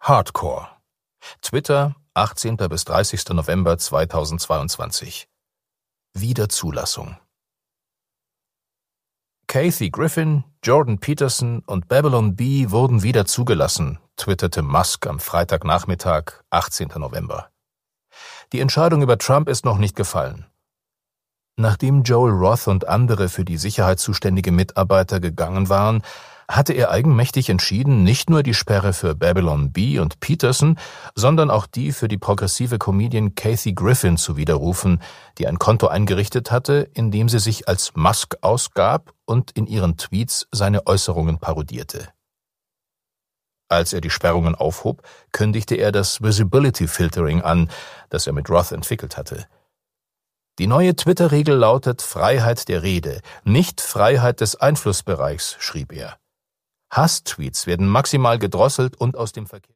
Hardcore. Twitter, 18. bis 30. November 2022. Wiederzulassung. Kathy Griffin, Jordan Peterson und Babylon Bee wurden wieder zugelassen, twitterte Musk am Freitagnachmittag, 18. November. Die Entscheidung über Trump ist noch nicht gefallen. Nachdem Joel Roth und andere für die Sicherheit zuständige Mitarbeiter gegangen waren, hatte er eigenmächtig entschieden, nicht nur die Sperre für Babylon Bee und Peterson, sondern auch die für die progressive Comedian Kathy Griffin zu widerrufen, die ein Konto eingerichtet hatte, in dem sie sich als Musk ausgab und in ihren Tweets seine Äußerungen parodierte. Als er die Sperrungen aufhob, kündigte er das Visibility Filtering an, das er mit Roth entwickelt hatte. Die neue Twitter-Regel lautet Freiheit der Rede, nicht Freiheit des Einflussbereichs, schrieb er. Hasstweets werden maximal gedrosselt und aus dem Verkehr